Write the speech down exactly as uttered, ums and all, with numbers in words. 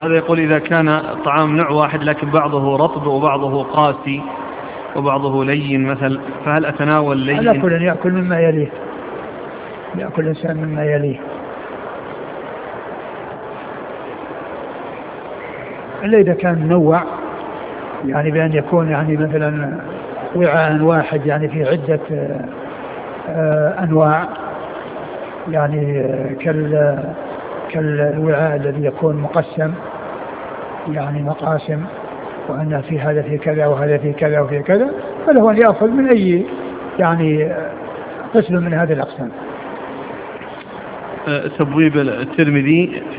هذا يقول إذا كان الطعام نوع واحد لكن بعضه رطب وبعضه قاسي وبعضه لين مثل، فهل أتناول لين؟ على كل يأكل مما يليه، يأكل الإنسان مما يليه، إلا إذا كان نوع، يعني بأن يكون يعني مثلا وعاء واحد يعني في عدة أنواع، يعني كال كالوعاء الذي يكون مقسم يعني مقاسم، وأن في هذا في كذا وهذا في كذا وفي كذا، فله أن يأخذ من أي يعني قسم من هذه الأقسام. تبويب الترمذي